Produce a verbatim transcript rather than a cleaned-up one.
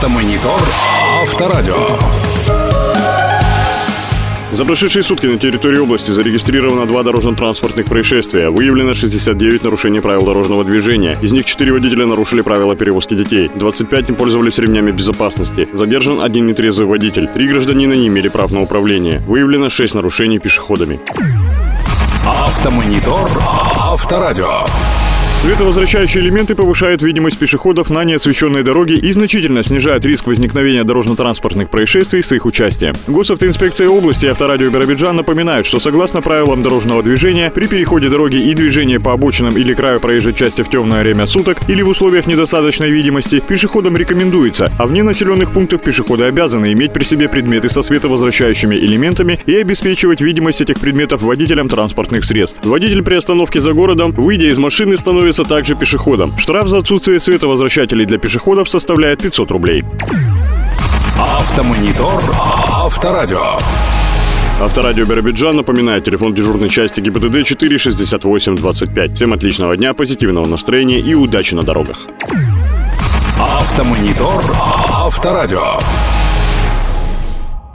Автомонитор Авторадио. За прошедшие сутки на территории области зарегистрировано два дорожно-транспортных происшествия. Выявлено шестьдесят девять нарушений правил дорожного движения. Из них четыре водителя нарушили правила перевозки детей. двадцать пять не пользовались ремнями безопасности. Задержан один нетрезвый водитель. Три гражданина не имели прав на управление. Выявлено шесть нарушений пешеходами. Автомонитор Авторадио. Световозвращающие элементы повышают видимость пешеходов на неосвещенной дороге и значительно снижают риск возникновения дорожно-транспортных происшествий с их участием. Госавтоинспекция области и Авторадио Биробиджан напоминают, что согласно правилам дорожного движения, при переходе дороги и движении по обочинам или краю проезжей части в темное время суток или в условиях недостаточной видимости, пешеходам рекомендуется, а вне населенных пунктов пешеходы обязаны иметь при себе предметы со световозвращающими элементами и обеспечивать видимость этих предметов водителям транспортных средств. Водитель при остановке за городом, выйдя из машины, становится также пешеходом. Штраф за отсутствие световозвращателей для пешеходов составляет пятьсот рублей. Автомонитор Авторадио. Авторадио Биробиджан напоминает, телефон дежурной части ГИБДД четыре шестьдесят восемь двадцать пять. Всем отличного дня, позитивного настроения и удачи на дорогах. Автомонитор Авторадио.